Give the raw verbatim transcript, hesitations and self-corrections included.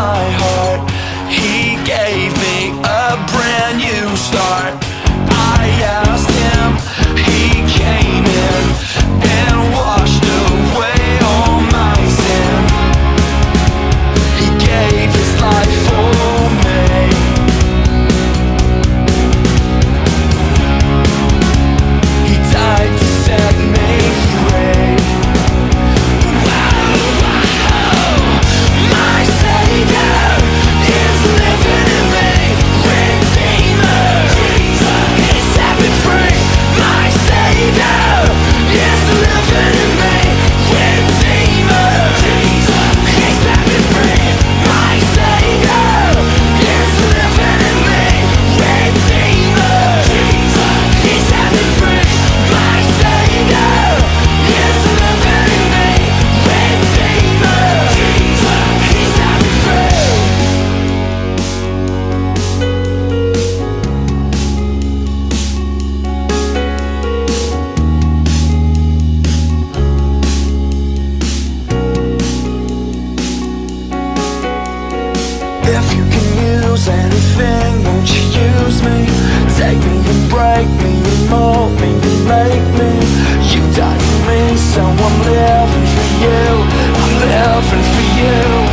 my heart. He gave me a brand new start. I asked him, he came in and washed away all my sin. He gave his life for me. He died to set me free. My Savior is living in me, Redeemer. He set me free. My Savior is living in me, Redeemer. He set me free. My Savior is living in me, Redeemer. He set me free. My Savior is living in me, Redeemer. He set me free. If you can use anything, won't you use me? Take me and break me and mold me and make me. You died for me, so I'm living for you. I'm living for you.